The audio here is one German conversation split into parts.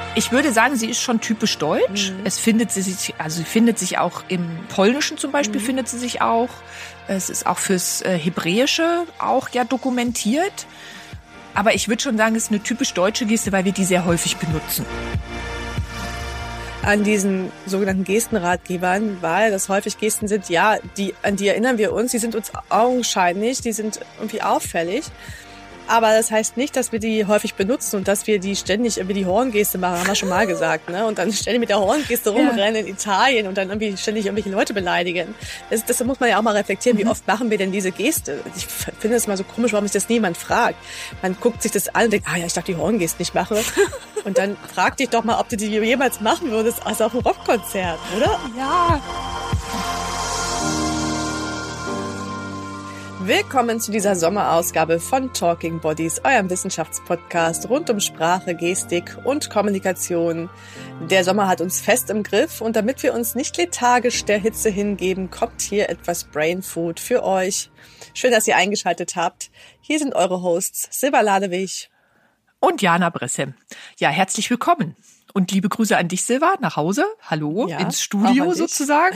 Ich würde sagen, sie ist schon typisch deutsch. Sie findet sich auch im Polnischen zum Beispiel, findet sie sich auch. Es ist auch fürs Hebräische auch ja dokumentiert. Aber ich würde schon sagen, es ist eine typisch deutsche Geste, weil wir die sehr häufig benutzen. An diesen sogenannten Gestenratgebern, weil das häufig Gesten sind, ja, an die erinnern wir uns, die sind uns augenscheinlich, die sind irgendwie auffällig. Aber das heißt nicht, dass wir die häufig benutzen und dass wir die ständig irgendwie die Horngeste machen, haben wir schon mal gesagt, ne? Und dann ständig mit der Horngeste rumrennen in Italien und dann irgendwie ständig irgendwelche Leute beleidigen. Das muss man ja auch mal reflektieren, wie oft machen wir denn diese Geste? Ich finde es mal so komisch, warum sich das niemand fragt. Man guckt sich das an und denkt, ich darf die Horngeste nicht machen. Und dann frag dich doch mal, ob du die jemals machen würdest, also auf einem Rockkonzert, oder? Ja. Willkommen zu dieser Sommerausgabe von Talking Bodies, eurem Wissenschaftspodcast rund um Sprache, Gestik und Kommunikation. Der Sommer hat uns fest im Griff und damit wir uns nicht lethargisch der Hitze hingeben, kommt hier etwas Brain Food für euch. Schön, dass ihr eingeschaltet habt. Hier sind eure Hosts Silva Ladewig und Jana Bressem. Ja, herzlich willkommen. Und liebe Grüße an dich, Silva, nach Hause. Hallo, ins Studio sozusagen.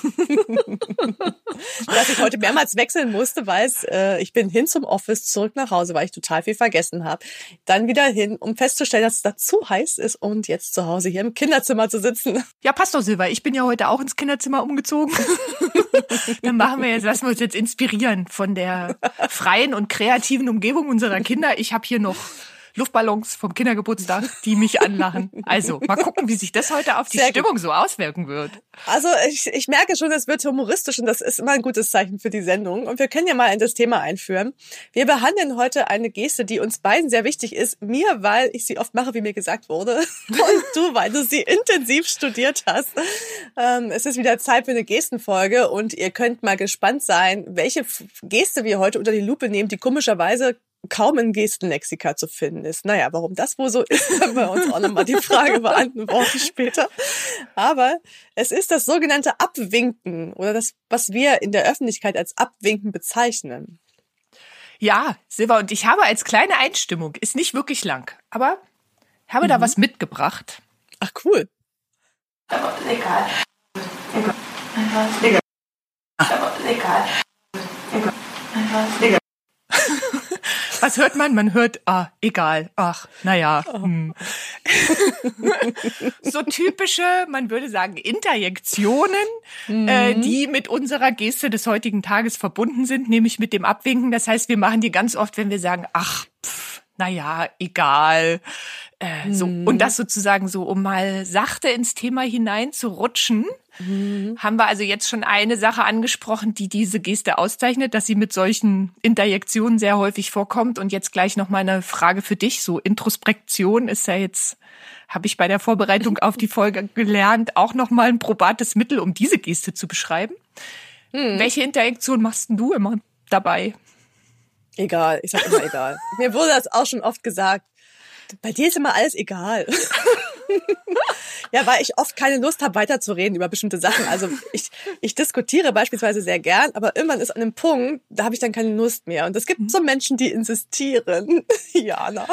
Dass ich heute mehrmals wechseln musste, weil ich bin hin zum Office, zurück nach Hause, weil ich total viel vergessen habe. Dann wieder hin, um festzustellen, dass es da zu heiß ist und jetzt zu Hause hier im Kinderzimmer zu sitzen. Ja, passt doch, Silva. Ich bin ja heute auch ins Kinderzimmer umgezogen. Dann lassen wir uns jetzt inspirieren von der freien und kreativen Umgebung unserer Kinder. Ich habe hier noch Luftballons vom Kindergeburtstag, die mich anlachen. Also, mal gucken, wie sich das heute auf die Stimmung so auswirken wird. Also, ich merke schon, es wird humoristisch und das ist immer ein gutes Zeichen für die Sendung. Und wir können ja mal in das Thema einführen. Wir behandeln heute eine Geste, die uns beiden sehr wichtig ist. Mir, weil ich sie oft mache, wie mir gesagt wurde. Und du, weil du sie intensiv studiert hast. Es ist wieder Zeit für eine Gestenfolge und ihr könnt mal gespannt sein, welche Geste wir heute unter die Lupe nehmen, die komischerweise kaum in Gestenlexika zu finden ist. Naja, warum das wohl so ist, können wir uns auch nochmal die Frage beantworten später. Aber es ist das sogenannte Abwinken oder das, was wir in der Öffentlichkeit als Abwinken bezeichnen. Ja, Silva, und ich habe als kleine Einstimmung, ist nicht wirklich lang, aber habe da was mitgebracht. Ach, cool. Egal. Was hört man? Man hört, egal, ach, naja. So typische, man würde sagen, Interjektionen, die mit unserer Geste des heutigen Tages verbunden sind, nämlich mit dem Abwinken. Das heißt, wir machen die ganz oft, wenn wir sagen, ach, naja, egal. So, und das sozusagen so, um mal sachte ins Thema hineinzurutschen, haben wir also jetzt schon eine Sache angesprochen, die diese Geste auszeichnet, dass sie mit solchen Interjektionen sehr häufig vorkommt. Und jetzt gleich noch mal eine Frage für dich. So Introspektion ist ja jetzt, habe ich bei der Vorbereitung auf die Folge gelernt, auch noch mal ein probates Mittel, um diese Geste zu beschreiben. Welche Interjektion machst denn du immer dabei? Egal, ich sag immer egal. Mir wurde das auch schon oft gesagt. Bei dir ist immer alles egal. Ja, weil ich oft keine Lust habe, weiterzureden über bestimmte Sachen. Also ich diskutiere beispielsweise sehr gern, aber irgendwann ist an einem Punkt, da habe ich dann keine Lust mehr. Und es gibt so Menschen, die insistieren. Jana.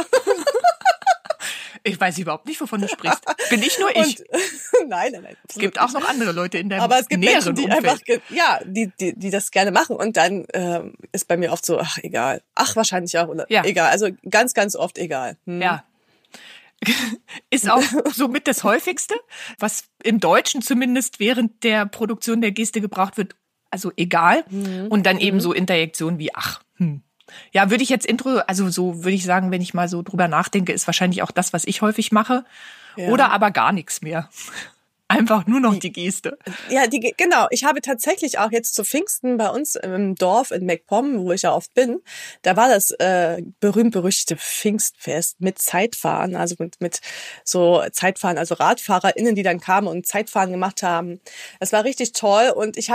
Ich weiß überhaupt nicht, wovon du sprichst. Bin ich nur ich? Nein. Es gibt auch noch andere Leute in deinem aber es gibt näheren Menschen, die Umfeld. einfach, die das gerne machen. Und dann ist bei mir oft so, ach, egal. Ach, wahrscheinlich auch. Oder egal. Also ganz, ganz oft egal. Ja. Ist auch somit das häufigste, was im Deutschen zumindest während der Produktion der Geste gebraucht wird. Also egal. Und dann eben so Interjektionen wie ach. Ja, würde ich jetzt also so würde ich sagen, wenn ich mal so drüber nachdenke, ist wahrscheinlich auch das, was ich häufig mache. Ja. Oder aber gar nichts mehr. Einfach nur noch die Geste. Ja, genau. Ich habe tatsächlich auch jetzt zu Pfingsten bei uns im Dorf in MacPom, wo ich ja oft bin, da war das berühmt-berüchtigte Pfingstfest mit Zeitfahren, also mit so Zeitfahren, also RadfahrerInnen, die dann kamen und Zeitfahren gemacht haben. Das war richtig toll und ich habe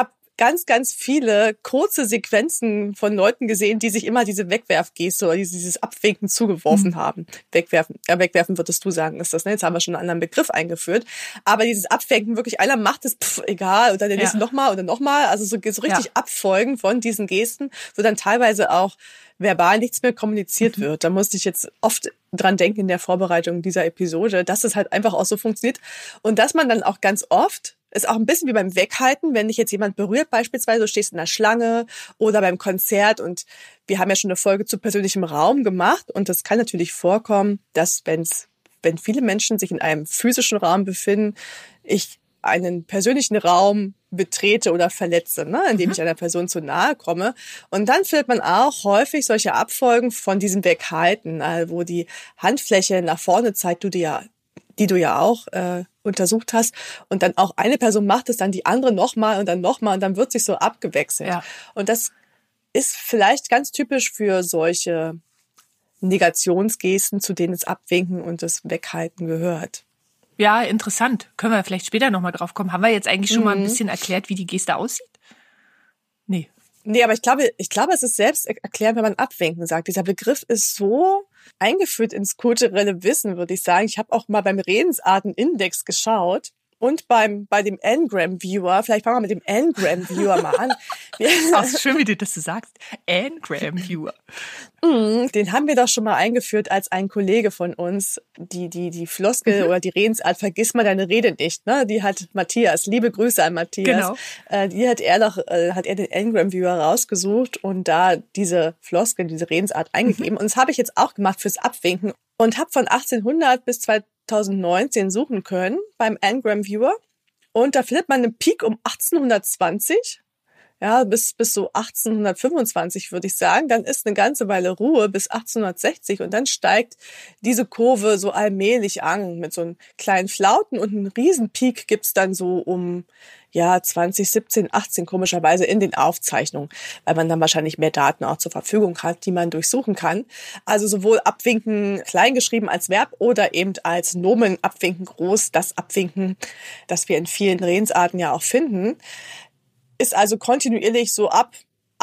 ganz, ganz viele kurze Sequenzen von Leuten gesehen, die sich immer diese Wegwerfgeste oder dieses Abwinken zugeworfen haben. Wegwerfen würdest du sagen, ist das, ne? Jetzt haben wir schon einen anderen Begriff eingeführt. Aber dieses Abwinken, wirklich einer macht es, egal, oder der nächste nochmal oder nochmal. Also so richtig abfolgen von diesen Gesten, wo dann teilweise auch verbal nichts mehr kommuniziert wird. Da musste ich jetzt oft dran denken in der Vorbereitung dieser Episode, dass es halt einfach auch so funktioniert. Und dass man dann auch ganz oft, ist auch ein bisschen wie beim Weghalten, wenn dich jetzt jemand berührt beispielsweise, du stehst in der Schlange oder beim Konzert, und wir haben ja schon eine Folge zu persönlichem Raum gemacht, und das kann natürlich vorkommen, dass wenn viele Menschen sich in einem physischen Raum befinden, ich einen persönlichen Raum betrete oder verletze, ne, indem ich einer Person zu nahe komme. Und dann findet man auch häufig solche Abfolgen von diesem Weghalten, wo die Handfläche nach vorne zeigt, die du ja auch untersucht hast. Und dann auch eine Person macht es, dann die andere nochmal und dann wird sich so abgewechselt. Ja. Und das ist vielleicht ganz typisch für solche Negationsgesten, zu denen das Abwinken und das Weghalten gehört. Ja, interessant. Können wir vielleicht später nochmal drauf kommen. Haben wir jetzt eigentlich schon mal ein bisschen erklärt, wie die Geste aussieht? Nee. Nee, aber ich glaube, es ist selbst erklären, wenn man Abwinken sagt. Dieser Begriff ist so eingeführt ins kulturelle Wissen, würde ich sagen. Ich habe auch mal beim Redensartenindex geschaut. Und bei dem Ngram-Viewer, vielleicht fangen wir mit dem Ngram-Viewer mal an. Ach, schön, wie du das so sagst. Ngram-Viewer. Den haben wir doch schon mal eingeführt als ein Kollege von uns. Die Floskel oder die Redensart, vergiss mal deine Rede nicht, ne? Die hat Matthias, liebe Grüße an Matthias. Genau. Die hat er den Ngram-Viewer rausgesucht und da diese Floskel, diese Redensart eingegeben. Und das habe ich jetzt auch gemacht fürs Abwinken und habe von 1800 bis 2019 suchen können beim Ngram-Viewer. Und da findet man einen Peak um 1820. Ja, bis so 1825 würde ich sagen. Dann ist eine ganze Weile Ruhe bis 1860 und dann steigt diese Kurve so allmählich an mit so einem kleinen Flauten, und einen Riesenpeak gibt's dann so um 2017, 18 komischerweise in den Aufzeichnungen, weil man dann wahrscheinlich mehr Daten auch zur Verfügung hat, die man durchsuchen kann. Also sowohl Abwinken kleingeschrieben als Verb oder eben als Nomen Abwinken groß, das Abwinken, das wir in vielen Redensarten ja auch finden, ist also kontinuierlich so ab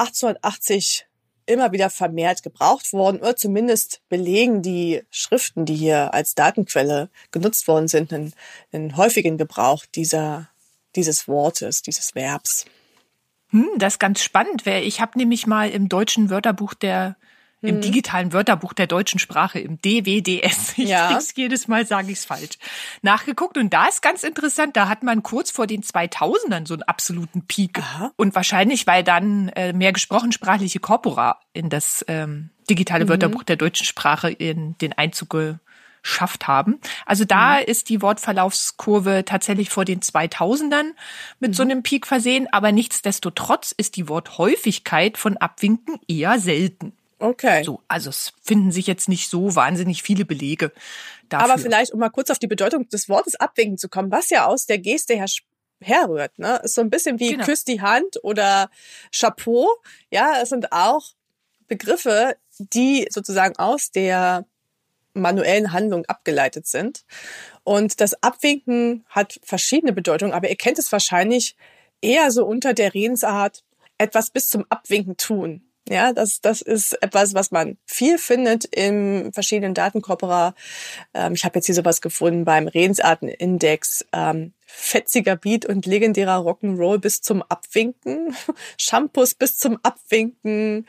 1880 immer wieder vermehrt gebraucht worden, oder zumindest belegen die Schriften, die hier als Datenquelle genutzt worden sind, einen häufigen Gebrauch dieses Wortes, dieses Verbs. Das ist ganz spannend, weil ich habe nämlich mal im deutschen Wörterbuch im digitalen Wörterbuch der deutschen Sprache, im DWDS, krieg's jedes Mal, sage ich's falsch, nachgeguckt. Und da ist ganz interessant, da hat man kurz vor den 2000ern so einen absoluten Peak. Aha. Und wahrscheinlich, weil dann mehr gesprochensprachliche Corpora in das digitale Wörterbuch der deutschen Sprache in den Einzug geschafft haben. Also da ist die Wortverlaufskurve tatsächlich vor den 2000ern mit so einem Peak versehen. Aber nichtsdestotrotz ist die Worthäufigkeit von Abwinken eher selten. Okay. So, also es finden sich jetzt nicht so wahnsinnig viele Belege dafür. Aber vielleicht, um mal kurz auf die Bedeutung des Wortes Abwinken zu kommen, was ja aus der Geste herrührt, ne? Ist so ein bisschen wie Küss die Hand oder Chapeau. Ja, es sind auch Begriffe, die sozusagen aus der manuellen Handlung abgeleitet sind. Und das Abwinken hat verschiedene Bedeutungen, aber ihr kennt es wahrscheinlich eher so unter der Redensart etwas bis zum Abwinken tun. Ja, das ist etwas, was man viel findet in verschiedenen Datenkorpora. Ich habe jetzt hier sowas gefunden beim Redensartenindex. Fetziger Beat und legendärer Rock'n'Roll bis zum Abwinken. Shampoos bis zum Abwinken.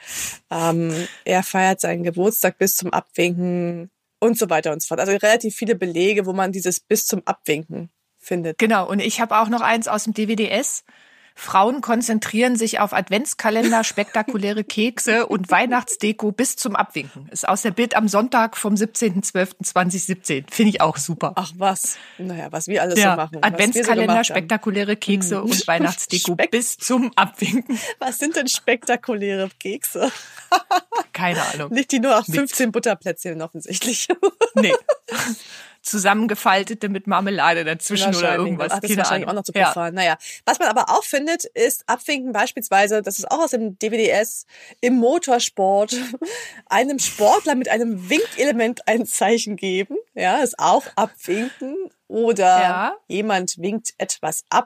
Er feiert seinen Geburtstag bis zum Abwinken und so weiter und so fort. Also relativ viele Belege, wo man dieses bis zum Abwinken findet. Genau, und ich habe auch noch eins aus dem DWDS. Frauen konzentrieren sich auf Adventskalender, spektakuläre Kekse und Weihnachtsdeko bis zum Abwinken. Ist aus der Bild am Sonntag vom 17.12.2017. Finde ich auch super. Ach was. Naja, was wir alles so machen. Adventskalender, spektakuläre Kekse und Weihnachtsdeko bis zum Abwinken. Was sind denn spektakuläre Kekse? Keine Ahnung. Nicht die nur auf 15 Butterplätzchen offensichtlich. Nee. Zusammengefaltete mit Marmelade dazwischen oder irgendwas. Ach, das ist wahrscheinlich auch noch zu profan. Naja, was man aber auch findet, ist Abwinken beispielsweise, das ist auch aus dem DWDS, im Motorsport, einem Sportler mit einem Winkelement ein Zeichen geben. Ja, ist auch Abwinken. Oder jemand winkt etwas ab.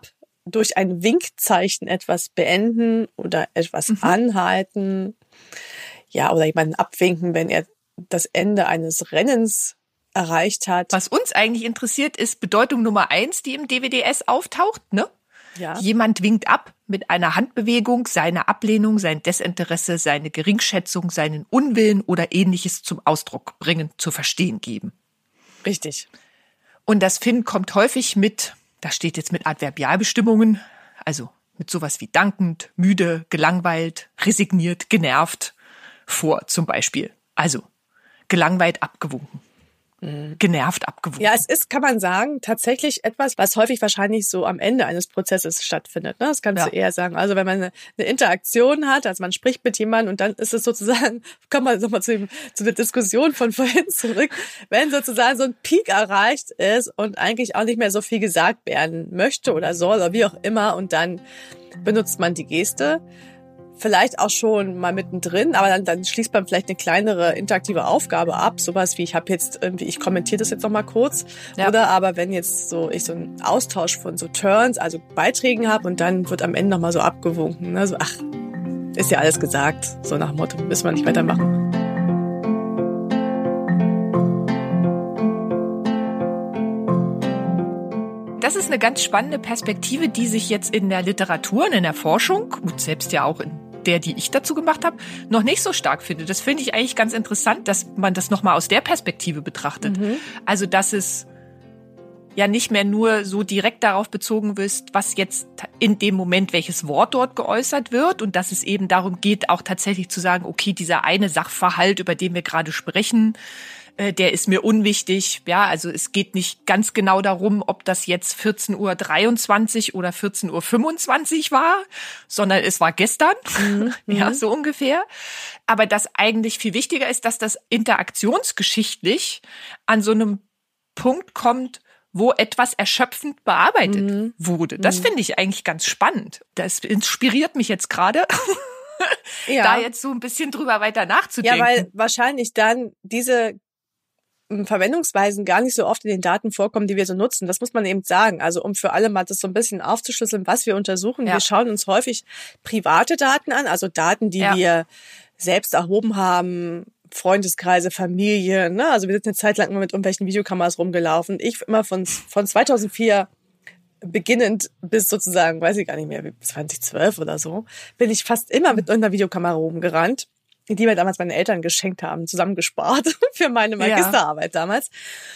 durch ein Winkzeichen etwas beenden oder etwas anhalten. Ja, oder jemanden abwinken, wenn er das Ende eines Rennens erreicht hat. Was uns eigentlich interessiert, ist Bedeutung Nummer 1, die im DWDS auftaucht, ne? Ja. Jemand winkt ab mit einer Handbewegung, seine Ablehnung, sein Desinteresse, seine Geringschätzung, seinen Unwillen oder Ähnliches zum Ausdruck bringen, zu verstehen geben. Richtig. Und das kommt häufig mit, da steht jetzt mit Adverbialbestimmungen, also mit sowas wie dankend, müde, gelangweilt, resigniert, genervt vor zum Beispiel. Also gelangweilt, abgewunken. Genervt, abgewunken. Ja, es ist, kann man sagen, tatsächlich etwas, was häufig wahrscheinlich so am Ende eines Prozesses stattfindet. Ne? Das kannst du eher sagen. Also wenn man eine Interaktion hat, also man spricht mit jemandem und dann ist es sozusagen, kommen wir nochmal zu der Diskussion von vorhin zurück, wenn sozusagen so ein Peak erreicht ist und eigentlich auch nicht mehr so viel gesagt werden möchte oder soll oder wie auch immer und dann benutzt man die Geste. Vielleicht auch schon mal mittendrin, aber dann schließt man vielleicht eine kleinere interaktive Aufgabe ab, sowas wie ich kommentiere das jetzt noch mal kurz, oder aber wenn jetzt ich so einen Austausch von so Turns, also Beiträgen habe und dann wird am Ende noch mal so abgewunken, ne? So, ach, ist ja alles gesagt, so nach dem Motto, müssen wir nicht weitermachen. Das ist eine ganz spannende Perspektive, die sich jetzt in der Literatur und in der Forschung, und selbst ja auch in der, die ich dazu gemacht habe, noch nicht so stark finde. Das finde ich eigentlich ganz interessant, dass man das nochmal aus der Perspektive betrachtet. Also, dass es ja nicht mehr nur so direkt darauf bezogen ist, was jetzt in dem Moment, welches Wort dort geäußert wird und dass es eben darum geht, auch tatsächlich zu sagen, okay, dieser eine Sachverhalt, über den wir gerade sprechen, der ist mir unwichtig. Ja, also es geht nicht ganz genau darum, ob das jetzt 14:23 oder 14:25 war, sondern es war gestern. Ja, so ungefähr. Aber das eigentlich viel wichtiger ist, dass das interaktionsgeschichtlich an so einem Punkt kommt, wo etwas erschöpfend bearbeitet wurde. Das finde ich eigentlich ganz spannend. Das inspiriert mich jetzt gerade, da jetzt so ein bisschen drüber weiter nachzudenken. Ja, weil wahrscheinlich dann diese Verwendungsweisen gar nicht so oft in den Daten vorkommen, die wir so nutzen. Das muss man eben sagen. Also um für alle mal das so ein bisschen aufzuschlüsseln, was wir untersuchen. Wir schauen uns häufig private Daten an, also Daten, die wir selbst erhoben haben, Freundeskreise, Familie. Ne? Also wir sind eine Zeit lang immer mit irgendwelchen Videokameras rumgelaufen. Ich immer von 2004 beginnend bis sozusagen, weiß ich gar nicht mehr, 2012 oder so, bin ich fast immer mit irgendeiner Videokamera rumgerannt, die mir damals meine Eltern geschenkt haben, zusammengespart für meine Magisterarbeit damals.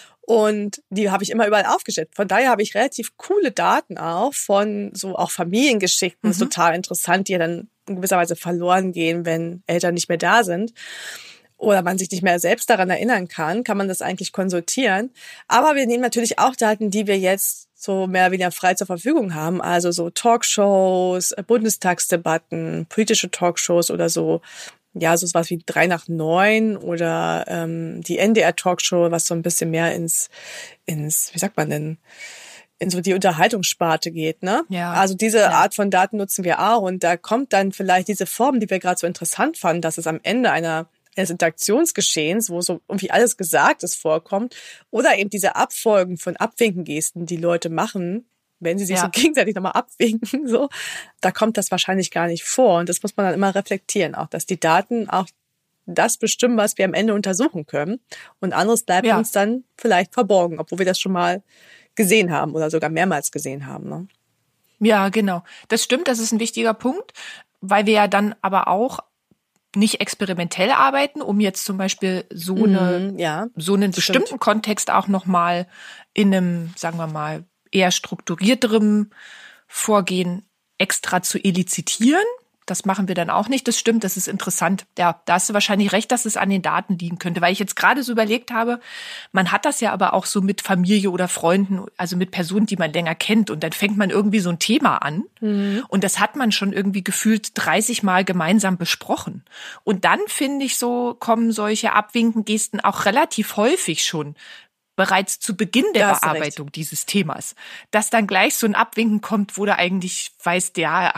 Und die habe ich immer überall aufgestellt. Von daher habe ich relativ coole Daten auch von so auch Familiengeschichten. Das ist total interessant, die ja dann in gewisser Weise verloren gehen, wenn Eltern nicht mehr da sind. Oder man sich nicht mehr selbst daran erinnern kann man das eigentlich konsultieren. Aber wir nehmen natürlich auch Daten, die wir jetzt so mehr oder weniger frei zur Verfügung haben. Also so Talkshows, Bundestagsdebatten, politische Talkshows oder so. Ja, so was wie 3 nach 9 oder die NDR-Talkshow, was so ein bisschen mehr ins, wie sagt man denn, in so die Unterhaltungssparte geht, ne? Ja. Also diese Art von Daten nutzen wir auch und da kommt dann vielleicht diese Form, die wir gerade so interessant fanden, dass es am Ende eines Interaktionsgeschehens, wo so irgendwie alles Gesagtes vorkommt, oder eben diese Abfolgen von Abwinkengesten, die Leute machen, wenn sie sich so gegenseitig nochmal abwinken, so, da kommt das wahrscheinlich gar nicht vor. Und das muss man dann immer reflektieren, auch, dass die Daten auch das bestimmen, was wir am Ende untersuchen können. Und anderes bleibt uns dann vielleicht verborgen, obwohl wir das schon mal gesehen haben oder sogar mehrmals gesehen haben. Ne? Ja, genau. Das stimmt, das ist ein wichtiger Punkt, weil wir ja dann aber auch nicht experimentell arbeiten, um jetzt zum Beispiel so einen bestimmten Kontext auch nochmal in einem, sagen wir mal, eher strukturierterem Vorgehen extra zu elizitieren. Das machen wir dann auch nicht. Das stimmt, das ist interessant. Ja, da hast du wahrscheinlich recht, dass es an den Daten liegen könnte, weil ich jetzt gerade so überlegt habe, man hat das ja aber auch so mit Familie oder Freunden, also mit Personen, die man länger kennt und dann fängt man irgendwie so ein Thema an und das hat man schon irgendwie gefühlt 30 Mal gemeinsam besprochen. Und dann, finde ich, so kommen solche Abwinkengesten auch relativ häufig schon bereits zu Beginn der Bearbeitung dieses Themas, dass dann gleich so ein Abwinken kommt, wo du eigentlich weißt,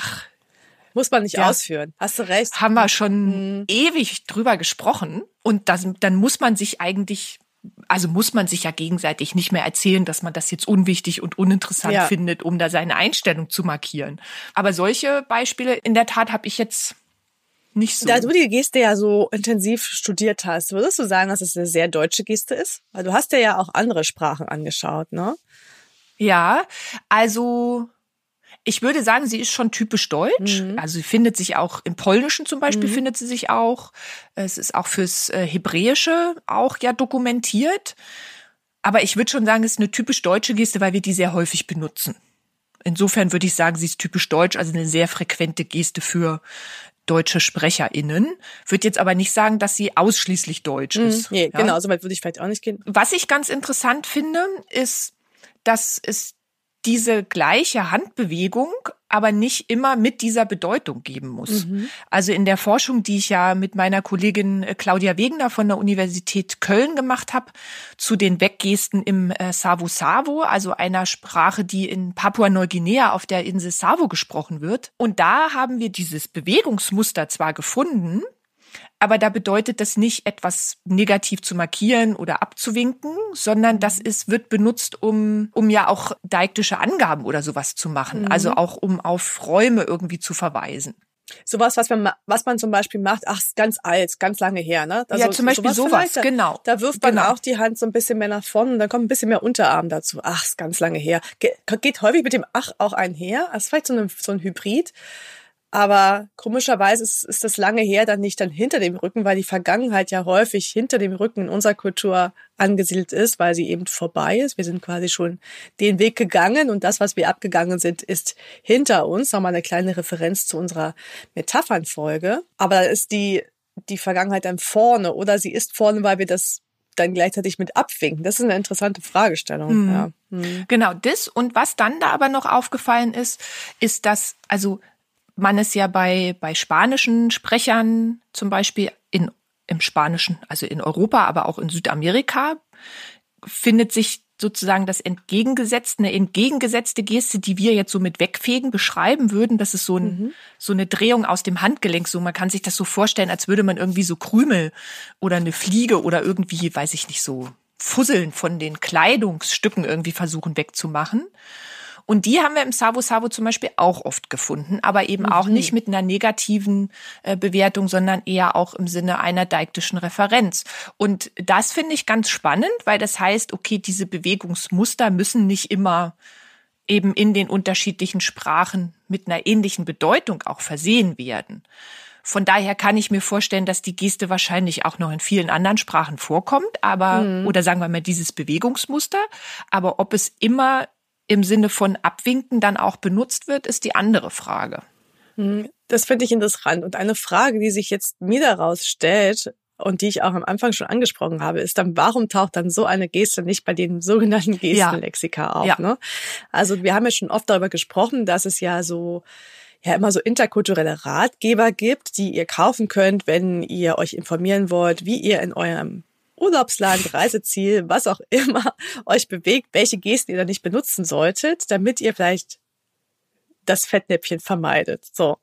muss man nicht ausführen. Hast du recht. Haben wir schon ewig drüber gesprochen und dann muss man sich eigentlich Also muss man sich ja gegenseitig nicht mehr erzählen, dass man das jetzt unwichtig und uninteressant findet, um da seine Einstellung zu markieren. Aber solche Beispiele in der Tat habe ich jetzt nicht so. Da du die Geste ja so intensiv studiert hast, würdest du sagen, dass es eine sehr deutsche Geste ist? Weil du hast dir ja auch andere Sprachen angeschaut, ne? Ja, also ich würde sagen, sie ist schon typisch deutsch. Also sie findet sich auch im Polnischen zum Beispiel, findet sie sich auch. Es ist auch fürs Hebräische auch ja dokumentiert. Aber ich würde schon sagen, es ist eine typisch deutsche Geste, weil wir die sehr häufig benutzen. Insofern würde ich sagen, sie ist typisch deutsch, also eine sehr frequente Geste für deutsche SprecherInnen. Würde jetzt aber nicht sagen, dass sie ausschließlich deutsch ist. Nee, genau, so weit würde ich vielleicht auch nicht gehen. Was ich ganz interessant finde, ist, dass es diese gleiche Handbewegung aber nicht immer mit dieser Bedeutung geben muss. Also in der Forschung, die ich ja mit meiner Kollegin Claudia Wegener von der Universität Köln gemacht habe, zu den Weggesten im Savo-Savo, also einer Sprache, die in Papua-Neuguinea auf der Insel Savo gesprochen wird. Und da haben wir dieses Bewegungsmuster zwar gefunden, aber da bedeutet das nicht, etwas negativ zu markieren oder abzuwinken, sondern wird benutzt, um ja auch deiktische Angaben oder sowas zu machen. Also auch um auf Räume irgendwie zu verweisen. Sowas, was man zum Beispiel macht, ist ganz alt, ganz lange her, ne? Also ja, zum Beispiel sowas, genau. Da wirft man auch die Hand so ein bisschen mehr nach vorne und dann kommt ein bisschen mehr Unterarm dazu. Ist ganz lange her. Geht häufig mit dem auch einher. Das ist vielleicht so ein Hybrid. Aber komischerweise ist das lange her dann nicht dann hinter dem Rücken, weil die Vergangenheit ja häufig hinter dem Rücken in unserer Kultur angesiedelt ist, weil sie eben vorbei ist. Wir sind quasi schon den Weg gegangen und das, was wir abgegangen sind, ist hinter uns. Nochmal eine kleine Referenz zu unserer Metaphernfolge. Aber da ist die Vergangenheit dann vorne oder sie ist vorne, weil wir das dann gleichzeitig mit abwinken. Das ist eine interessante Fragestellung. Ja. Genau, das. Und was dann da aber noch aufgefallen ist, dass, also man es ja bei spanischen Sprechern zum Beispiel im Spanischen, also in Europa, aber auch in Südamerika, findet sich sozusagen eine entgegengesetzte Geste, die wir jetzt so mit Wegfegen beschreiben würden. Das ist so eine Drehung aus dem Handgelenk. So, man kann sich das so vorstellen, als würde man irgendwie so Krümel oder eine Fliege oder irgendwie, weiß ich nicht, so Fusseln von den Kleidungsstücken irgendwie versuchen wegzumachen. Und die haben wir im Savo-Savo zum Beispiel auch oft gefunden, aber eben auch nicht mit einer negativen Bewertung, sondern eher auch im Sinne einer deiktischen Referenz. Und das finde ich ganz spannend, weil das heißt, okay, diese Bewegungsmuster müssen nicht immer eben in den unterschiedlichen Sprachen mit einer ähnlichen Bedeutung auch versehen werden. Von daher kann ich mir vorstellen, dass die Geste wahrscheinlich auch noch in vielen anderen Sprachen vorkommt, aber, oder sagen wir mal dieses Bewegungsmuster, aber ob es immer im Sinne von Abwinken dann auch benutzt wird, ist die andere Frage. Das finde ich interessant. Und eine Frage, die sich jetzt mir daraus stellt und die ich auch am Anfang schon angesprochen habe, ist dann, warum taucht dann so eine Geste nicht bei den sogenannten Gestenlexika auf? Ja. Ne? Also wir haben ja schon oft darüber gesprochen, dass es ja immer so interkulturelle Ratgeber gibt, die ihr kaufen könnt, wenn ihr euch informieren wollt, wie ihr in eurem Urlaubsland, Reiseziel, was auch immer euch bewegt, welche Gesten ihr da nicht benutzen solltet, damit ihr vielleicht das Fettnäpfchen vermeidet. So.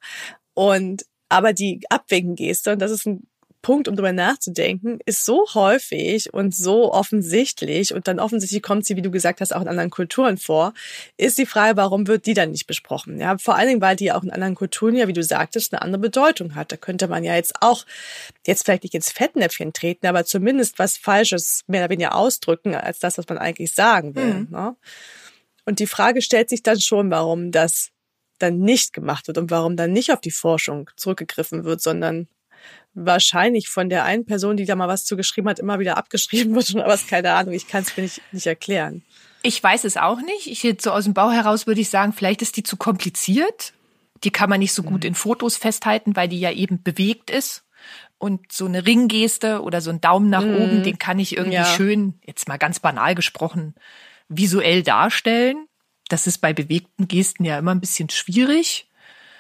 Aber die Abwinken-Geste, und das ist ein Punkt, um darüber nachzudenken, ist so häufig und so offensichtlich und dann offensichtlich kommt sie, wie du gesagt hast, auch in anderen Kulturen vor, ist die Frage, warum wird die dann nicht besprochen? Ja, vor allen Dingen, weil die auch in anderen Kulturen ja, wie du sagtest, eine andere Bedeutung hat. Da könnte man ja jetzt vielleicht nicht ins Fettnäpfchen treten, aber zumindest was Falsches mehr oder weniger ausdrücken, als das, was man eigentlich sagen will. Ne? Und die Frage stellt sich dann schon, warum das dann nicht gemacht wird und warum dann nicht auf die Forschung zurückgegriffen wird, sondern wahrscheinlich von der einen Person, die da mal was zugeschrieben hat, immer wieder abgeschrieben wird oder was, keine Ahnung. Ich kann es mir nicht erklären. Ich weiß es auch nicht. Ich jetzt so aus dem Bauch heraus würde ich sagen, vielleicht ist die zu kompliziert. Die kann man nicht so gut in Fotos festhalten, weil die ja eben bewegt ist. Und so eine Ringgeste oder so ein Daumen nach oben, den kann ich irgendwie schön, jetzt mal ganz banal gesprochen, visuell darstellen. Das ist bei bewegten Gesten ja immer ein bisschen schwierig.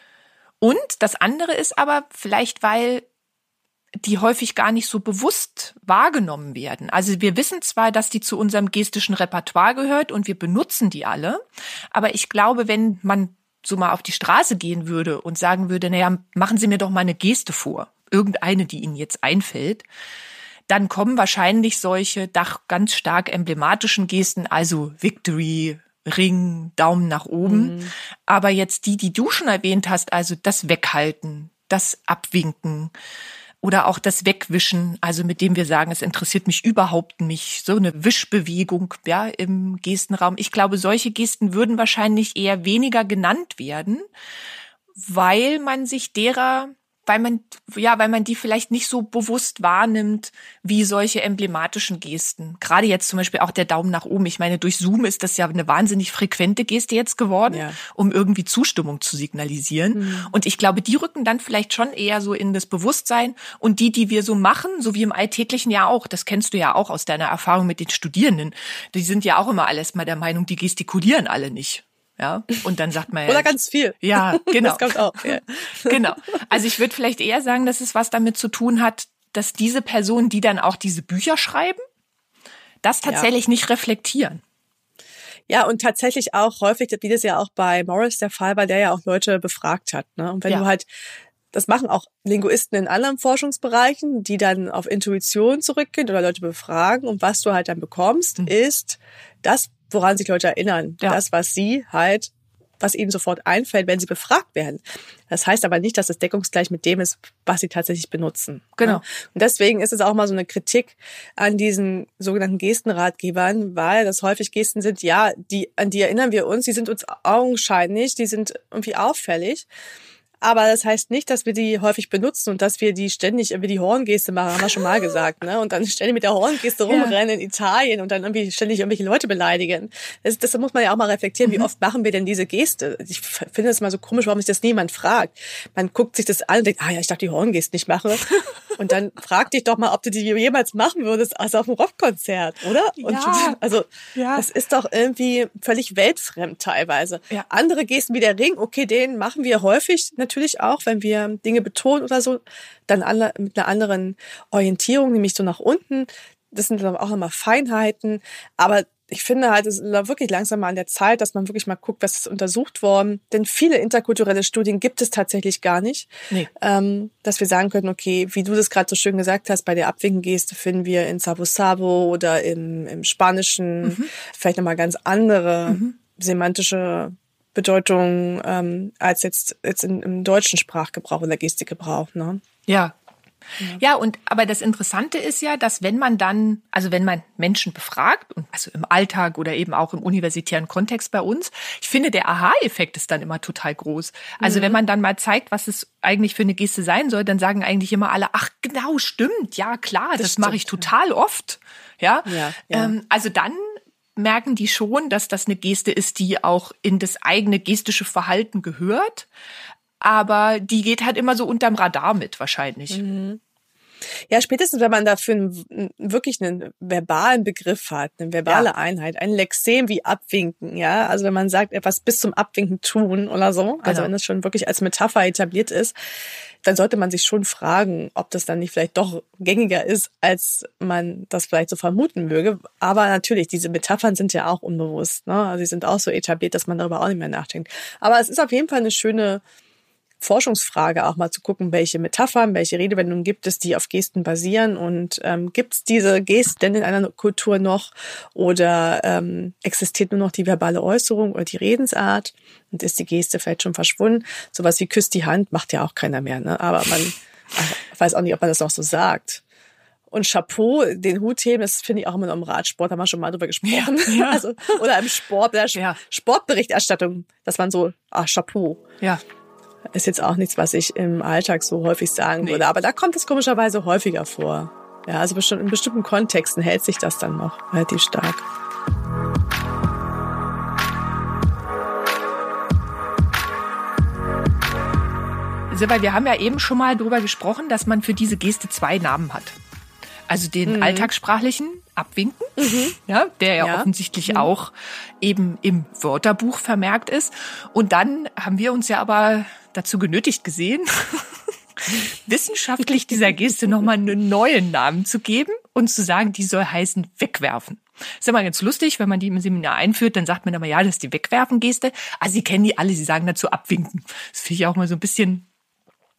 Und das andere ist aber vielleicht, weil die häufig gar nicht so bewusst wahrgenommen werden. Also wir wissen zwar, dass die zu unserem gestischen Repertoire gehört und wir benutzen die alle, aber ich glaube, wenn man so mal auf die Straße gehen würde und sagen würde, naja, machen Sie mir doch mal eine Geste vor, irgendeine, die Ihnen jetzt einfällt, dann kommen wahrscheinlich solche ganz stark emblematischen Gesten, also Victory, Ring, Daumen nach oben. Aber jetzt die du schon erwähnt hast, also das Weghalten, das Abwinken oder auch das Wegwischen, also mit dem wir sagen, es interessiert mich überhaupt nicht, so eine Wischbewegung, ja, im Gestenraum. Ich glaube, solche Gesten würden wahrscheinlich eher weniger genannt werden, weil man die vielleicht nicht so bewusst wahrnimmt wie solche emblematischen Gesten. Gerade jetzt zum Beispiel auch der Daumen nach oben. Ich meine, durch Zoom ist das ja eine wahnsinnig frequente Geste jetzt geworden, um irgendwie Zustimmung zu signalisieren. Und ich glaube, die rücken dann vielleicht schon eher so in das Bewusstsein. Und die wir so machen, so wie im Alltäglichen ja auch, das kennst du ja auch aus deiner Erfahrung mit den Studierenden, die sind ja auch immer alles mal der Meinung, die gestikulieren alle nicht. Ja, und dann sagt man ja. Oder ganz viel. Ja, genau. Das kommt auch. Ja. Genau. Also ich würde vielleicht eher sagen, dass es was damit zu tun hat, dass diese Personen, die dann auch diese Bücher schreiben, das tatsächlich nicht reflektieren. Ja, und tatsächlich auch häufig, wie das ja auch bei Morris der Fall war, der ja auch Leute befragt hat. Ne? Und wenn du halt, das machen auch Linguisten in anderen Forschungsbereichen, die dann auf Intuition zurückgehen oder Leute befragen. Und was du halt dann bekommst, ist das, woran sich Leute erinnern. Ja. Das, was ihnen sofort einfällt, wenn sie befragt werden. Das heißt aber nicht, dass es deckungsgleich mit dem ist, was sie tatsächlich benutzen. Genau. Und deswegen ist es auch mal so eine Kritik an diesen sogenannten Gestenratgebern, weil das häufig Gesten sind, an die erinnern wir uns, die sind uns augenscheinlich, die sind irgendwie auffällig. Aber das heißt nicht, dass wir die häufig benutzen und dass wir die ständig irgendwie die Horngeste machen, haben wir schon mal gesagt, ne? Und dann ständig mit der Horngeste rumrennen in Italien und dann irgendwie ständig irgendwelche Leute beleidigen. Das muss man ja auch mal reflektieren, wie oft machen wir denn diese Geste? Ich finde das mal so komisch, warum sich das niemand fragt. Man guckt sich das an und denkt, ich darf die Horngeste nicht machen. Und dann frag dich doch mal, ob du die jemals machen würdest, also auf einem Rockkonzert, oder? Und das ist doch irgendwie völlig weltfremd teilweise. Ja. Andere Gesten wie der Ring, okay, den machen wir häufig, natürlich auch, wenn wir Dinge betonen oder so, dann mit einer anderen Orientierung, nämlich so nach unten. Das sind dann auch nochmal Feinheiten. Aber ich finde halt, es ist wirklich langsam mal an der Zeit, dass man wirklich mal guckt, was ist untersucht worden. Denn viele interkulturelle Studien gibt es tatsächlich gar nicht. Nee. Dass wir sagen können, okay, wie du das gerade so schön gesagt hast, bei der Abwinkengeste finden wir in Sabo Sabo oder im Spanischen vielleicht nochmal ganz andere semantische Bedeutung als jetzt im deutschen Sprachgebrauch oder Gestikgebrauch, ne? Ja. Ja, aber das Interessante ist ja, dass wenn man Menschen befragt, also im Alltag oder eben auch im universitären Kontext bei uns, ich finde, der Aha-Effekt ist dann immer total groß. Also wenn man dann mal zeigt, was es eigentlich für eine Geste sein soll, dann sagen eigentlich immer alle, ach genau, stimmt, ja klar, das mache ich total oft. Ja. Also dann merken die schon, dass das eine Geste ist, die auch in das eigene gestische Verhalten gehört. Aber die geht halt immer so unterm Radar mit wahrscheinlich. Ja, spätestens, wenn man dafür wirklich einen verbalen Begriff hat, eine verbale Einheit, ein Lexem wie Abwinken, ja. Also wenn man sagt, etwas bis zum Abwinken tun oder so, also wenn das schon wirklich als Metapher etabliert ist, dann sollte man sich schon fragen, ob das dann nicht vielleicht doch gängiger ist, als man das vielleicht so vermuten möge. Aber natürlich, diese Metaphern sind ja auch unbewusst, ne? Also sie sind auch so etabliert, dass man darüber auch nicht mehr nachdenkt. Aber es ist auf jeden Fall eine schöne Forschungsfrage, auch mal zu gucken, welche Metaphern, welche Redewendungen gibt es, die auf Gesten basieren und gibt es diese Gesten denn in einer Kultur noch oder existiert nur noch die verbale Äußerung oder die Redensart und ist die Geste vielleicht schon verschwunden? Sowas wie küsst die Hand macht ja auch keiner mehr, ne? Aber man weiß auch nicht, ob man das noch so sagt. Und Chapeau, den Hut heben, das finde ich auch immer noch im Radsport, haben wir schon mal drüber gesprochen. Ja. Also, oder im Sport, Sportberichterstattung, dass man so, Chapeau. Ja. Ist jetzt auch nichts, was ich im Alltag so häufig sagen würde. Aber da kommt es komischerweise häufiger vor. Ja, also in bestimmten Kontexten hält sich das dann noch relativ stark. Silber, wir haben ja eben schon mal drüber gesprochen, dass man für diese Geste 2 Namen hat. Also den alltagssprachlichen Abwinken, der ja offensichtlich auch eben im Wörterbuch vermerkt ist. Und dann haben wir uns ja aber dazu genötigt gesehen, wissenschaftlich dieser Geste nochmal einen neuen Namen zu geben und zu sagen, die soll heißen wegwerfen. Das ist immer ganz lustig, wenn man die im Seminar einführt, dann sagt man immer, ja, das ist die Wegwerfen-Geste. Also Sie kennen die alle, Sie sagen dazu abwinken. Das finde ich auch mal so ein bisschen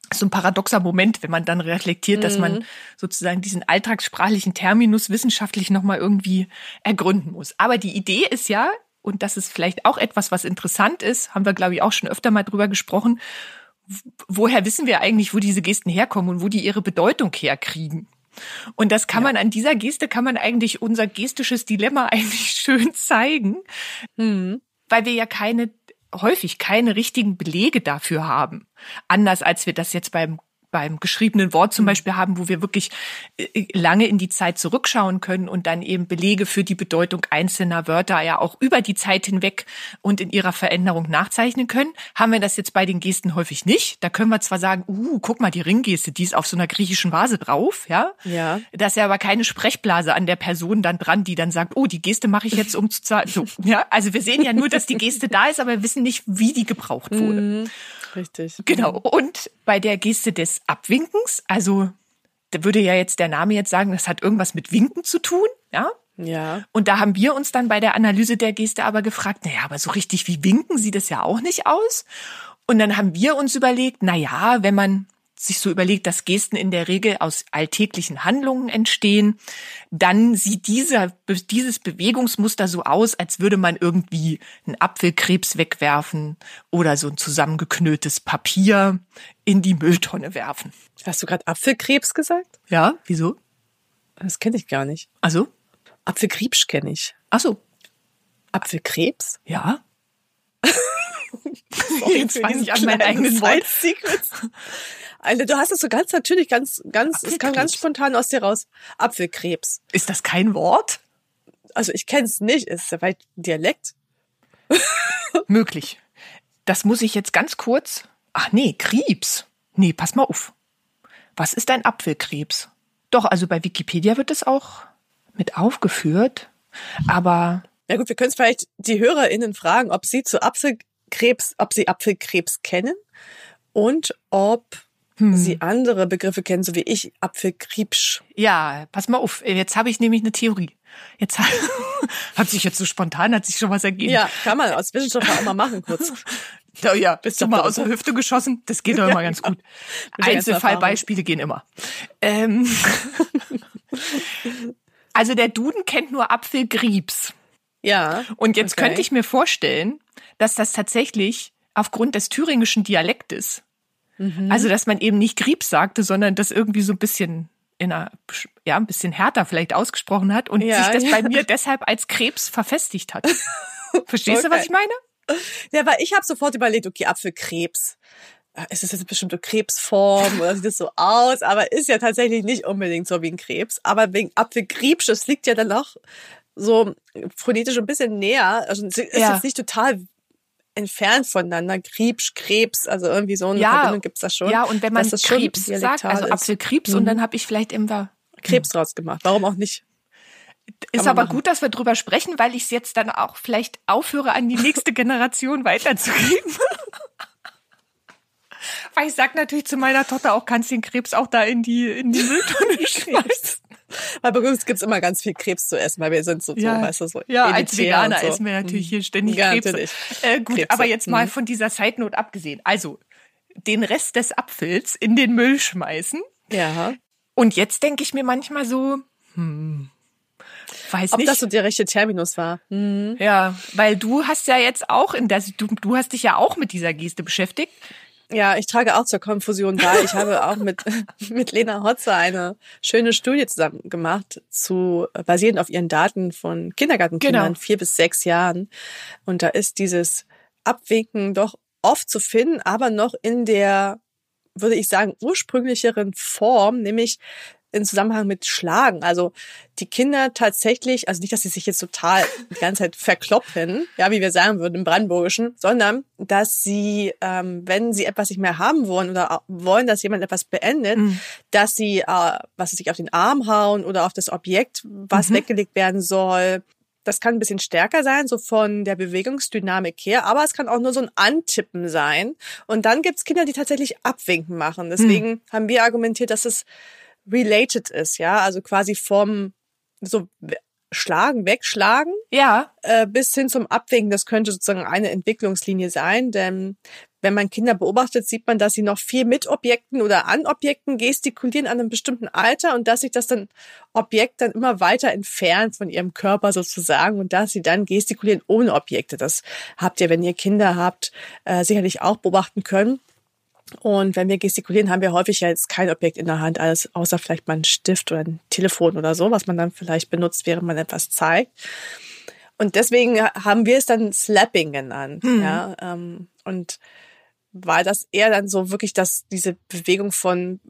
so ein paradoxer Moment, wenn man dann reflektiert, dass man sozusagen diesen alltagssprachlichen Terminus wissenschaftlich nochmal irgendwie ergründen muss. Aber die Idee ist ja, und das ist vielleicht auch etwas, was interessant ist, haben wir, glaube ich, auch schon öfter mal drüber gesprochen, woher wissen wir eigentlich, wo diese Gesten herkommen und wo die ihre Bedeutung herkriegen? Und das kann man an dieser Geste, kann man eigentlich unser gestisches Dilemma eigentlich schön zeigen, weil wir ja häufig keine richtigen Belege dafür haben. Anders als wir das jetzt beim geschriebenen Wort zum Beispiel haben, wo wir wirklich lange in die Zeit zurückschauen können und dann eben Belege für die Bedeutung einzelner Wörter ja auch über die Zeit hinweg und in ihrer Veränderung nachzeichnen können, haben wir das jetzt bei den Gesten häufig nicht. Da können wir zwar sagen, guck mal, die Ringgeste, die ist auf so einer griechischen Vase drauf, ja. Ja. Da ist ja aber keine Sprechblase an der Person dann dran, die dann sagt, die Geste mache ich jetzt, um zu zahlen. So, ja. Also wir sehen ja nur, dass die Geste da ist, aber wir wissen nicht, wie die gebraucht wurde. Richtig. Genau. Und bei der Geste des Abwinkens, also da würde ja jetzt der Name jetzt sagen, das hat irgendwas mit Winken zu tun, ja? Ja. Und da haben wir uns dann bei der Analyse der Geste aber gefragt, aber so richtig wie Winken sieht es ja auch nicht aus. Und dann haben wir uns überlegt, wenn man sich so überlegt, dass Gesten in der Regel aus alltäglichen Handlungen entstehen, dann sieht dieses Bewegungsmuster so aus, als würde man irgendwie einen Apfelkrebs wegwerfen oder so ein zusammengeknülltes Papier in die Mülltonne werfen. Hast du gerade Apfelkrebs gesagt? Ja, wieso? Das kenne ich gar nicht. Also? Apfelkriebsch kenne ich. Ach so. Apfelkrebs? Ja. Jetzt fange ich an, mein eigenes Wort. Alter, du hast es so ganz natürlich, es kam ganz spontan aus dir raus. Apfelkrebs. Ist das kein Wort? Also ich kenne es nicht, ist ja weit Dialekt. Möglich. Das muss ich jetzt ganz kurz. Ach nee, Krebs. Nee, pass mal auf. Was ist ein Apfelkrebs? Doch, also bei Wikipedia wird es auch mit aufgeführt, aber... Ja gut, wir können es vielleicht die HörerInnen fragen, ob sie Apfelkrebs kennen und ob sie andere Begriffe kennen, so wie ich, Apfelkriebsch. Ja, pass mal auf, jetzt habe ich nämlich eine Theorie. Jetzt hat sich jetzt so spontan, hat sich schon was ergeben. Ja, kann man als Wissenschaftler auch mal machen, kurz. Ja, bist du mal aus der Hüfte geschossen? Das geht doch immer ganz gut. Einzelfallbeispiele gehen immer. Also der Duden kennt nur Apfelgriebs. Ja. Und jetzt könnte ich mir vorstellen, dass das tatsächlich aufgrund des thüringischen Dialektes, also dass man eben nicht Griebs sagte, sondern das irgendwie so ein bisschen ein bisschen härter vielleicht ausgesprochen hat und sich das bei mir deshalb als Krebs verfestigt hat. Verstehst du, was ich meine? Ja, weil ich habe sofort überlegt, okay, Apfelkrebs. Ist das jetzt eine bestimmte Krebsform oder sieht das so aus? Aber ist ja tatsächlich nicht unbedingt so wie ein Krebs. Aber wegen Apfelkriebsch, das liegt ja dann auch so phonetisch ein bisschen näher. Also es ist jetzt nicht total entfernt voneinander. Kriebsch, Krebs, also irgendwie so eine Verbindung gibt's da schon. Ja, und wenn man Krebs sagt, also Apfelkrebs, und dann habe ich vielleicht immer Krebs draus gemacht. Warum auch nicht? Ist aber gut, dass wir drüber sprechen, weil ich es jetzt dann auch vielleicht aufhöre, an die nächste Generation weiterzugeben. Weil ich sag natürlich zu meiner Tochter auch, kannst den Krebs auch da in die Mülltonne schmeißen. Weil bei uns gibt's immer ganz viel Krebs zu essen, weil wir sind so weißt du, so. Ja, als Veganer essen wir natürlich hier ständig Krebse. Gut, Krebse. Aber jetzt mal von dieser Side-Note abgesehen. Also, den Rest des Apfels in den Müll schmeißen. Ja. Und jetzt denke ich mir manchmal so, weiß ob nicht. Das so der rechte Terminus war. Ja, weil du hast ja jetzt auch du hast dich ja auch mit dieser Geste beschäftigt. Ja, ich trage auch zur Konfusion bei. Ich habe auch mit Lena Hotzer eine schöne Studie zusammen gemacht, basierend auf ihren Daten von Kindergartenkindern, 4 bis 6 Jahren. Und da ist dieses Abwinken doch oft zu finden, aber noch in der, würde ich sagen, ursprünglicheren Form, nämlich in Zusammenhang mit Schlagen. Also die Kinder tatsächlich, also nicht, dass sie sich jetzt total die ganze Zeit verkloppen, ja, wie wir sagen würden im Brandenburgischen, sondern dass sie, wenn sie etwas nicht mehr haben wollen oder wollen, dass jemand etwas beendet, dass sie, sich auf den Arm hauen oder auf das Objekt, was weggelegt werden soll. Das kann ein bisschen stärker sein, so von der Bewegungsdynamik her, aber es kann auch nur so ein Antippen sein. Und dann gibt's Kinder, die tatsächlich Abwinken machen. Deswegen haben wir argumentiert, dass es related ist, ja, also quasi Schlagen, Wegschlagen, Ja. bis hin zum Abwinken. Das könnte sozusagen eine Entwicklungslinie sein, denn wenn man Kinder beobachtet, sieht man, dass sie noch viel mit Objekten oder an Objekten gestikulieren an einem bestimmten Alter und dass sich das Objekt dann immer weiter entfernt von ihrem Körper sozusagen und dass sie dann gestikulieren ohne Objekte. Das habt ihr, wenn ihr Kinder habt, sicherlich auch beobachten können. Und wenn wir gestikulieren, haben wir häufig ja jetzt kein Objekt in der Hand, alles außer vielleicht mal ein Stift oder ein Telefon oder so, was man dann vielleicht benutzt, während man etwas zeigt. Und deswegen haben wir es dann Slapping genannt. Ja, und weil das eher dann so wirklich diese Bewegung von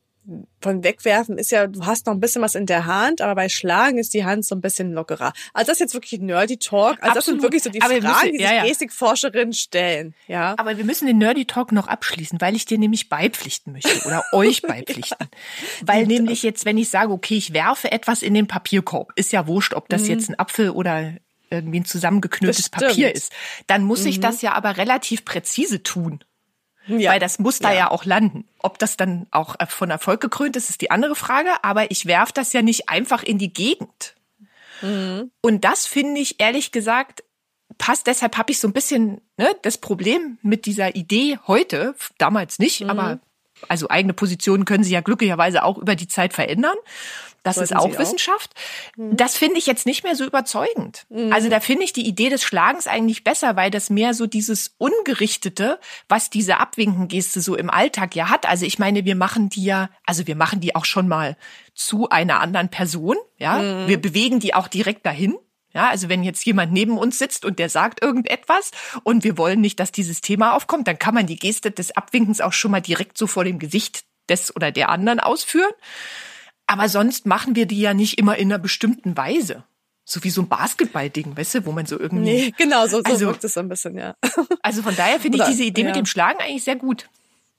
Wegwerfen ist ja, du hast noch ein bisschen was in der Hand, aber bei Schlagen ist die Hand so ein bisschen lockerer. Also das ist jetzt wirklich Nerdy Talk. Also das sind wirklich so die Fragen, die sich Gestikforscherinnen stellen. Ja. Aber wir müssen den Nerdy Talk noch abschließen, weil ich dir nämlich beipflichten möchte oder euch beipflichten. Weil nämlich jetzt, wenn ich sage, okay, ich werfe etwas in den Papierkorb, ist ja wurscht, ob das jetzt ein Apfel oder irgendwie ein zusammengeknülltes Papier ist, dann muss ich das ja aber relativ präzise tun. Ja. Weil das muss da ja auch landen. Ob das dann auch von Erfolg gekrönt ist, ist die andere Frage. Aber ich werfe das ja nicht einfach in die Gegend. Und das finde ich, ehrlich gesagt, passt. Deshalb habe ich so ein bisschen das Problem mit dieser Idee heute, damals nicht, aber also eigene Positionen können sich ja glücklicherweise auch über die Zeit verändern. Das ist auch Wissenschaft. Das finde ich jetzt nicht mehr so überzeugend. Also da finde ich die Idee des Schlagens eigentlich besser, weil das mehr so dieses Ungerichtete, was diese Abwinkengeste so im Alltag ja hat. Also ich meine, wir machen die auch schon mal zu einer anderen Person. Ja, wir bewegen die auch direkt dahin. Ja, also wenn jetzt jemand neben uns sitzt und der sagt irgendetwas und wir wollen nicht, dass dieses Thema aufkommt, dann kann man die Geste des Abwinkens auch schon mal direkt so vor dem Gesicht des oder der anderen ausführen. Aber sonst machen wir die ja nicht immer in einer bestimmten Weise. So wie so ein Basketball-Ding, weißt du, wo man so irgendwie... Nee, genau, so wirkt es so ein bisschen, ja. Also von daher finde ich diese Idee mit dem Schlagen eigentlich sehr gut.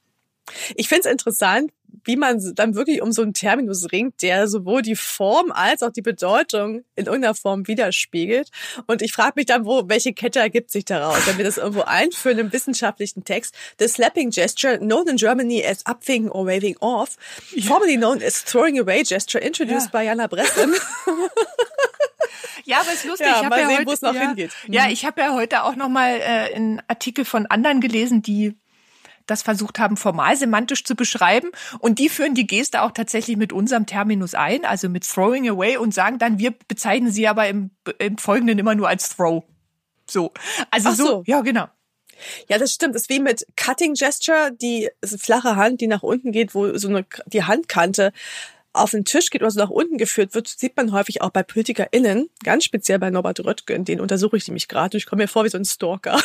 Ich finde es interessant, wie man dann wirklich um so einen Terminus ringt, der sowohl die Form als auch die Bedeutung in irgendeiner Form widerspiegelt. Und ich frage mich dann, welche Kette ergibt sich daraus, wenn wir das irgendwo einführen im wissenschaftlichen Text. The slapping gesture, known in Germany as upwinking or waving off, formerly known as throwing away gesture, introduced by Jana Breslin. Ja, aber es ist lustig. Ja, ich mal habe sehen, wo es noch hingeht. Ja, ich habe ja heute auch noch mal einen Artikel von anderen gelesen, die das versucht haben, formal semantisch zu beschreiben. Und die führen die Geste auch tatsächlich mit unserem Terminus ein, also mit throwing away und sagen dann, wir bezeichnen sie aber im Folgenden immer nur als throw. So. Also so. Ja, genau. Ja, das stimmt. Das ist wie mit Cutting Gesture, die flache Hand, die nach unten geht, wo so die Handkante auf den Tisch geht oder so nach unten geführt wird, sieht man häufig auch bei PolitikerInnen, ganz speziell bei Norbert Röttgen, den untersuche ich nämlich gerade. Ich komme mir vor wie so ein Stalker.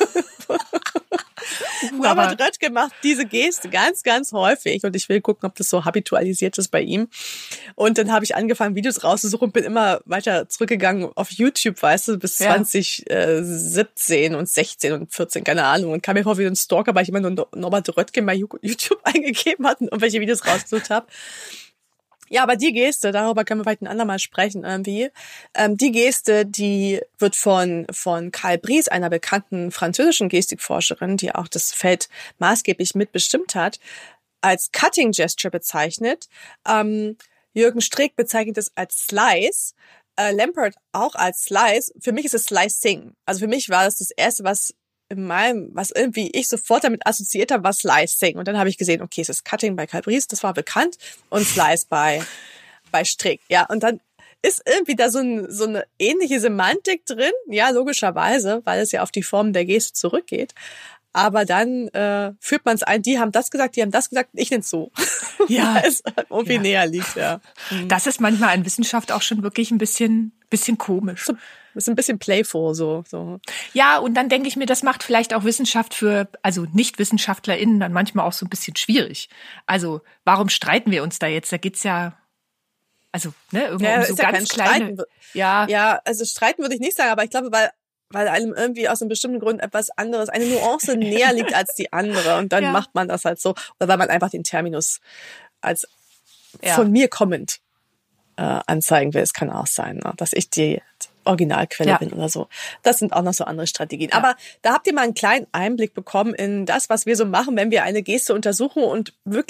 Norbert Röttgen macht diese Geste ganz, ganz häufig und ich will gucken, ob das so habitualisiert ist bei ihm. Und dann habe ich angefangen, Videos rauszusuchen und bin immer weiter zurückgegangen auf YouTube, weißt du, bis 2017 und 16 und 14, keine Ahnung. Und kam mir vor wie ein Stalker, weil ich immer nur Norbert Röttgen bei YouTube eingegeben hatte und welche Videos rausgesucht habe. Ja, aber die Geste, darüber können wir vielleicht ein andermal sprechen irgendwie. Die Geste, die wird von Karl Bries, einer bekannten französischen Gestikforscherin, die auch das Feld maßgeblich mitbestimmt hat, als Cutting Gesture bezeichnet. Jürgen Strick bezeichnet es als Slice. Lampert auch als Slice. Für mich ist es Slicing. Also für mich war das erste, was irgendwie ich sofort damit assoziiert habe, war Slicing. Und dann habe ich gesehen, okay, es ist Cutting bei Karl Bries, das war bekannt, und Slice bei Strick. Ja, und dann ist irgendwie da so eine ähnliche Semantik drin, ja, logischerweise, weil es ja auf die Form der Geste zurückgeht. Aber dann führt man es ein, die haben das gesagt, ich nenne es so. Ja, weil es irgendwie näher liegt, ja. Das ist manchmal in Wissenschaft auch schon wirklich ein bisschen komisch. So, das ist ein bisschen playful, so. Ja, und dann denke ich mir, das macht vielleicht auch Wissenschaft also NichtwissenschaftlerInnen dann manchmal auch so ein bisschen schwierig. Also, warum streiten wir uns da jetzt? Da geht's ja, also, irgendwo um so ganz kleine. Ja, also streiten würde ich nicht sagen, aber ich glaube, weil einem irgendwie aus einem bestimmten Grund etwas anderes, eine Nuance näher liegt als die andere. Und dann macht man das halt so. Oder weil man einfach den Terminus als von mir kommend anzeigen will. Es kann auch sein, ne? Dass ich die Originalquelle bin oder so. Das sind auch noch so andere Strategien. Ja. Aber da habt ihr mal einen kleinen Einblick bekommen in das, was wir so machen, wenn wir eine Geste untersuchen und wirklich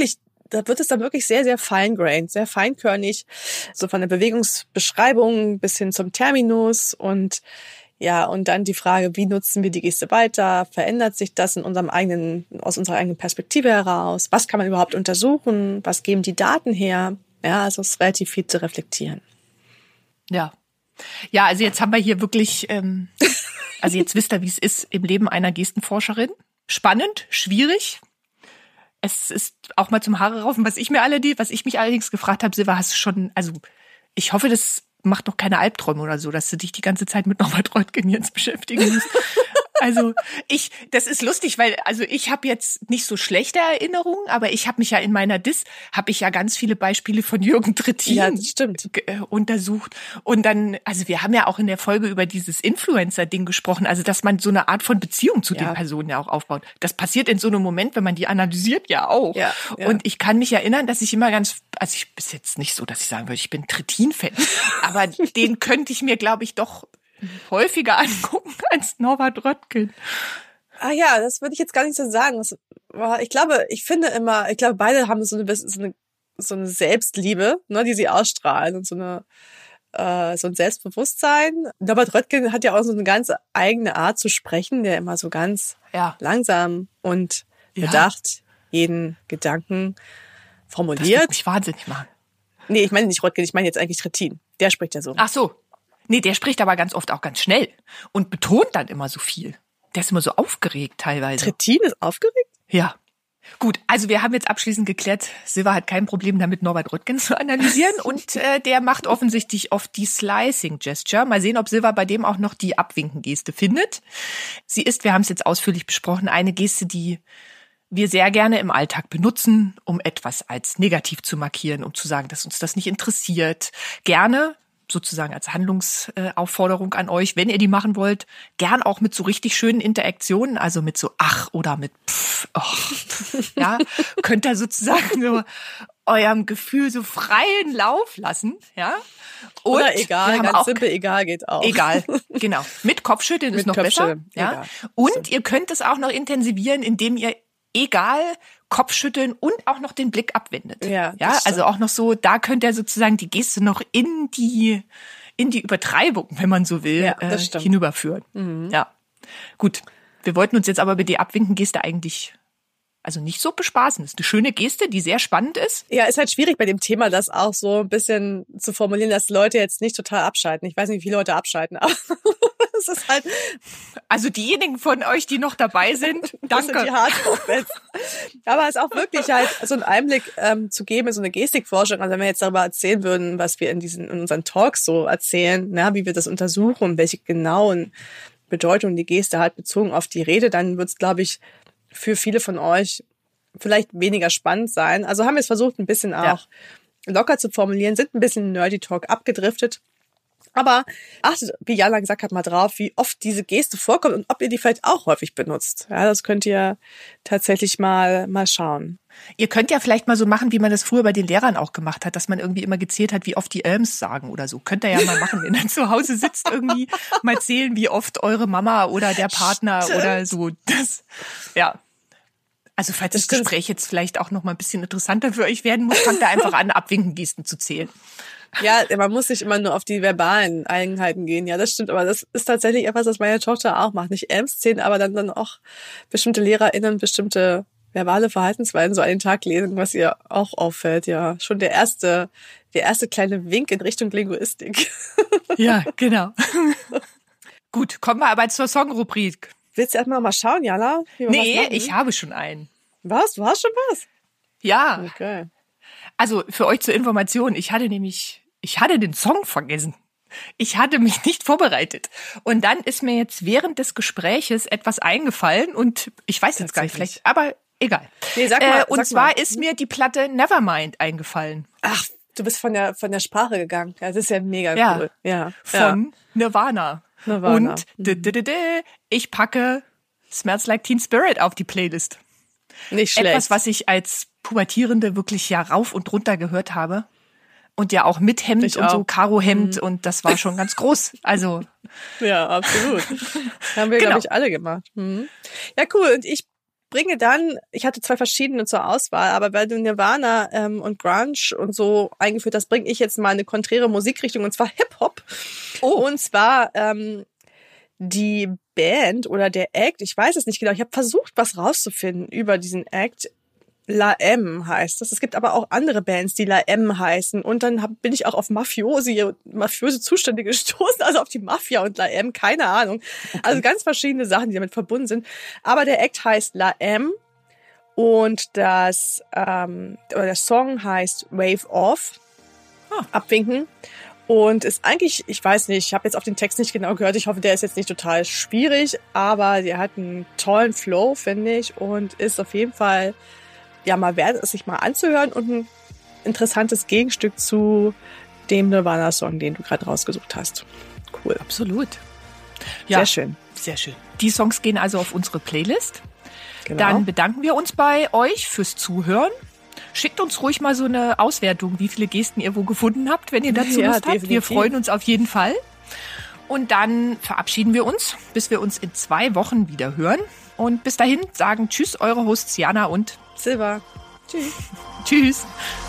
da wird es dann wirklich sehr, sehr fine-grained, sehr feinkörnig, so von der Bewegungsbeschreibung bis hin zum Terminus und ja, und dann die Frage, wie nutzen wir die Geste weiter? Verändert sich das aus unserer eigenen Perspektive heraus? Was kann man überhaupt untersuchen? Was geben die Daten her? Ja, also es ist relativ viel zu reflektieren. Ja. Ja, also jetzt haben wir hier wirklich, also jetzt wisst ihr, wie es ist im Leben einer Gestenforscherin. Spannend, schwierig. Es ist auch mal zum Haare raufen, was ich mich allerdings gefragt habe, Silva, hast du schon, also ich hoffe, das macht doch keine Albträume oder so, dass du dich die ganze Zeit mit Norbert Röttgen jetzt beschäftigen musst. Also das ist lustig, weil also ich habe jetzt nicht so schlechte Erinnerungen, aber ich habe mich ja in meiner habe ich ja ganz viele Beispiele von Jürgen Trittin untersucht. Und dann, also wir haben ja auch in der Folge über dieses Influencer-Ding gesprochen, also dass man so eine Art von Beziehung zu den Personen ja auch aufbaut. Das passiert in so einem Moment, wenn man die analysiert, ja auch. Ja. Und ich kann mich erinnern, dass ich immer also ich bis jetzt nicht so, dass ich sagen würde, ich bin Trittin-Fan, aber den könnte ich mir, glaube ich, doch häufiger angucken als Norbert Röttgen. Ah ja, das würde ich jetzt gar nicht so sagen. Ich glaube, beide haben so eine Selbstliebe, ne, die sie ausstrahlen und so ein Selbstbewusstsein. Norbert Röttgen hat ja auch so eine ganz eigene Art zu sprechen, der immer so ganz langsam und bedacht jeden Gedanken formuliert. Das wird mich wahnsinnig machen. Nee, ich meine nicht Röttgen, ich meine jetzt eigentlich Trittin. Der spricht ja so. Ach so. Nee, der spricht aber ganz oft auch ganz schnell und betont dann immer so viel. Der ist immer so aufgeregt teilweise. Trittin ist aufgeregt? Ja. Gut, also wir haben jetzt abschließend geklärt, Silva hat kein Problem damit, Norbert Röttgen zu analysieren und der macht offensichtlich oft die Slicing-Gesture. Mal sehen, ob Silva bei dem auch noch die Abwinken-Geste findet. Sie ist, wir haben es jetzt ausführlich besprochen, eine Geste, die wir sehr gerne im Alltag benutzen, um etwas als negativ zu markieren, um zu sagen, dass uns das nicht interessiert. Gerne sozusagen als Handlungsaufforderung an euch, wenn ihr die machen wollt, gern auch mit so richtig schönen Interaktionen, also mit so ach oder mit pff, oh, ja, könnt ihr sozusagen so eurem Gefühl so freien Lauf lassen, ja. Und oder egal, ganz simpel, egal geht auch. Egal, genau. Mit Kopfschütteln ist noch besser, ja. Egal. Und ihr könnt es auch noch intensivieren, indem ihr egal Kopfschütteln und auch noch den Blick abwendet. Ja, also auch noch so, da könnt ihr sozusagen die Geste noch in die Übertreibung, wenn man so will, hinüberführen. Mhm. Ja, gut. Wir wollten uns jetzt aber mit der Abwinken-Geste eigentlich also nicht so bespaßen. Das ist eine schöne Geste, die sehr spannend ist. Ja, ist halt schwierig bei dem Thema, das auch so ein bisschen zu formulieren, dass Leute jetzt nicht total abschalten. Ich weiß nicht, wie viele Leute abschalten, aber es ist halt... Also diejenigen von euch, die noch dabei sind, danke. Das sind die Hardcore-Fans. Aber es ist auch wirklich halt so einen Einblick zu geben in so eine Gestikforschung. Also wenn wir jetzt darüber erzählen würden, was wir in unseren Talks so erzählen, wie wir das untersuchen und welche genauen Bedeutungen die Geste hat bezogen auf die Rede, dann wird es, glaube ich, für viele von euch vielleicht weniger spannend sein. Also haben wir es versucht, ein bisschen auch locker zu formulieren, sind ein bisschen Nerdy Talk abgedriftet. Aber achtet, wie Jana gesagt hat, mal drauf, wie oft diese Geste vorkommt und ob ihr die vielleicht auch häufig benutzt. Ja, das könnt ihr tatsächlich mal schauen. Ihr könnt ja vielleicht mal so machen, wie man das früher bei den Lehrern auch gemacht hat, dass man irgendwie immer gezählt hat, wie oft die Elms sagen oder so. Könnt ihr ja mal machen, wenn ihr zu Hause sitzt, irgendwie mal zählen, wie oft eure Mama oder der Partner oder so. Das, ja. Also falls das Gespräch jetzt vielleicht auch noch mal ein bisschen interessanter für euch werden muss, fangt ihr einfach an, Abwinken-Gesten zu zählen. Ja, man muss nicht immer nur auf die verbalen Eigenheiten gehen. Ja, das stimmt. Aber das ist tatsächlich etwas, was meine Tochter auch macht. Nicht Elms zählen, aber dann auch bestimmte LehrerInnen bestimmte verbale Verhaltensweisen so an den Tag legen, was ihr auch auffällt. Ja, schon der erste kleine Wink in Richtung Linguistik. Ja, genau. Gut, kommen wir aber zur Song-Rubrik. Willst du erstmal mal schauen, Jana? Nee, ich habe schon einen. Was? Du hast schon was? Ja. Okay. Also für euch zur Information, ich hatte den Song vergessen. Ich hatte mich nicht vorbereitet. Und dann ist mir jetzt während des Gespräches etwas eingefallen und ich weiß jetzt gar nicht, vielleicht, aber egal. Nee, sag mal, und zwar ist mir die Platte Nevermind eingefallen. Ach, du bist von der Sprache gegangen. Ja, das ist ja mega cool. Ja. Von Nirvana. Und ich packe Smells Like Teen Spirit auf die Playlist. Nicht schlecht. Etwas, was ich als Pubertierende wirklich ja rauf und runter gehört habe. Und ja auch mit Hemd und so Karohemd und das war schon ganz groß. Also ja, absolut. Haben wir, glaube ich, alle gemacht. Ja, cool. Und ich bringe dann, ich hatte 2 verschiedene zur Auswahl, aber weil du Nirvana und Grunge und so eingeführt hast, bringe ich jetzt mal eine konträre Musikrichtung, und zwar Hip-Hop. Und zwar die Band oder der Act, ich weiß es nicht genau, ich habe versucht, was rauszufinden über diesen Act. La M heißt das. Es gibt aber auch andere Bands, die La M heißen. Und dann bin ich auch auf mafiöse Zustände gestoßen, also auf die Mafia und La M, keine Ahnung. Okay. Also ganz verschiedene Sachen, die damit verbunden sind. Aber der Act heißt La M und der Song heißt Wave Off, abwinken. Und ist eigentlich, ich weiß nicht, ich habe jetzt auf den Text nicht genau gehört, ich hoffe, der ist jetzt nicht total schwierig, aber der hat einen tollen Flow, finde ich, und ist auf jeden Fall ja mal wert, es sich mal anzuhören und ein interessantes Gegenstück zu dem Nirvana-Song, den du gerade rausgesucht hast. Cool. Absolut. Ja, sehr schön. Sehr schön. Die Songs gehen also auf unsere Playlist. Genau. Dann bedanken wir uns bei euch fürs Zuhören. Schickt uns ruhig mal so eine Auswertung, wie viele Gesten ihr wo gefunden habt, wenn ihr dazu Lust habt. Definitiv. Wir freuen uns auf jeden Fall. Und dann verabschieden wir uns, bis wir uns in 2 Wochen wieder hören. Und bis dahin sagen Tschüss, eure Hosts Jana und Silber. Tschüss. Tschüss.